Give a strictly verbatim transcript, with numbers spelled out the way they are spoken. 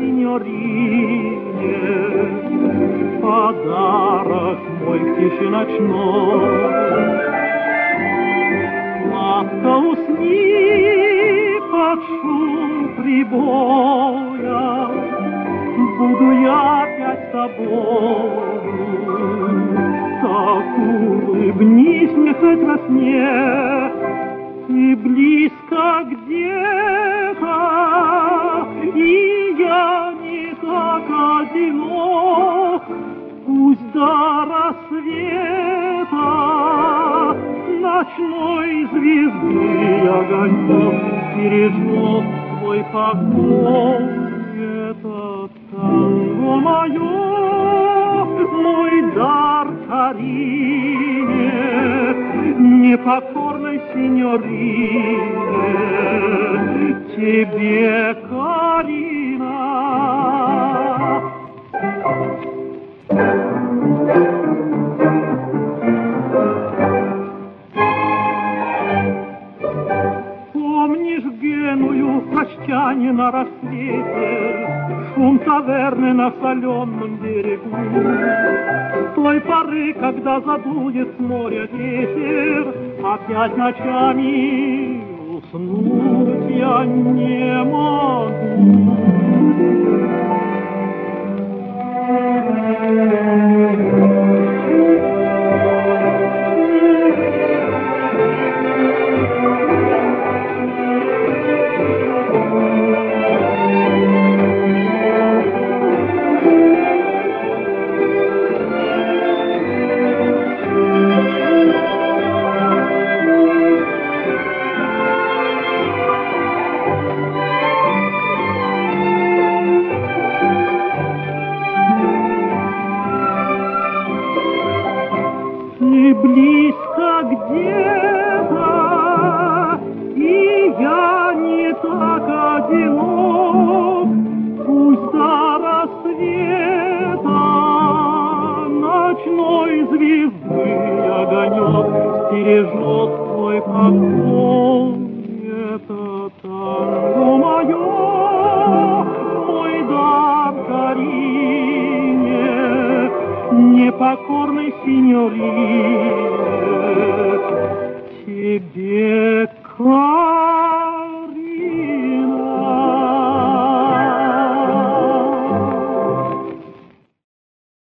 синьорине, подарок мой в тиши ночной. Ласка, усни под шум прибоя, буду я опять с тобою. Так улыбнись мне хоть во сне, ты близко где-то, и я не так одинок. Пусть до рассвета ночной звезды огонек бережет твой покой. Это танго мое, мой дар Карине, непокорной синьорине, тебе, Карина. Помнишь Геную в прощанье на рассвете, шум таверны на соленом берегу? С той поры, когда задует с моря ветер, опять ночами уснуть я не могу. Ты близко где-то, и я не так одинок. Пусть до рассвета ночной звезды огонек стережет твой покой. Это танго мое, мой дар Карине, непокорной синьорине, тебе, Карина.